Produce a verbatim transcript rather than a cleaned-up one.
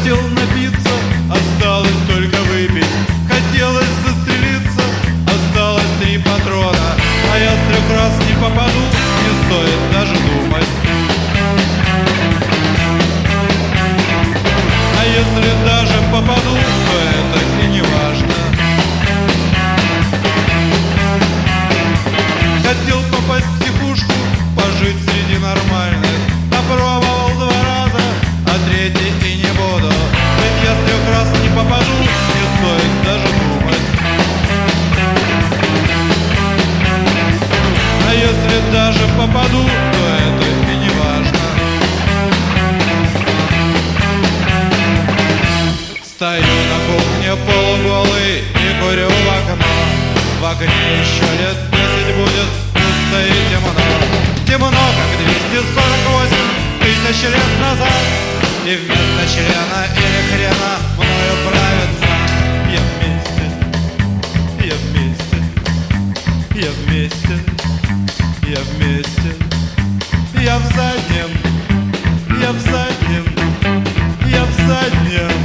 Хотел напиться, осталось только выпить. Хотелось застрелиться, осталось три патрона. А я с трех раз не попаду, не стоит даже думать. А если даже попаду, то это и не важно. Хотел попасть в психушку, пожить среди нормальных. Попробовал два раза, а третий и не буду. Ведь я с трех раз не попаду, не стоит даже думать. А если даже попаду, то это и не важно. Стою на кухне полуголый и курю в окно. В окне еще лет десять будет пусто и темно. Темно, как двести сорок восемь тысяч лет назад. И вместо члена или хрена мною правит сам. Я вместе, я вместе, я вместе, я вместе. Я в заднем, я в заднем, я в заднем.